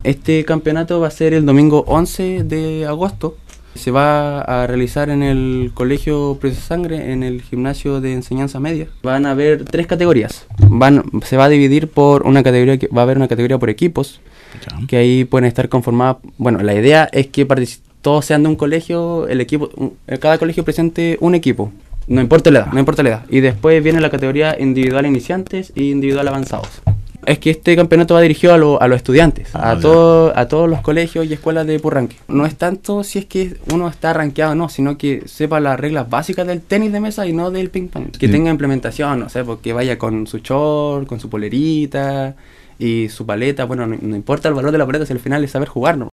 Este campeonato va a ser el domingo 11 de agosto. Se va a realizar en el Colegio Precio Sangre, en el gimnasio de enseñanza media. Van a haber 3 categorías. Se va a dividir por una categoría, va a haber una categoría por equipos, que ahí pueden estar conformadas. Bueno, la idea es que todos sean de un colegio, cada colegio presente un equipo. No importa la edad. Y después viene la categoría individual iniciantes y individual avanzados. Es que este campeonato va dirigido a los estudiantes, a todos los colegios y escuelas de Purranque. No es tanto si es que uno está rankeado o no, sino que sepa las reglas básicas del tenis de mesa y no del ping pong. Que tenga implementación, no sé, porque vaya con su short, con su polerita y su paleta. Bueno, no importa el valor de la paleta, si al final es saber jugar, ¿no?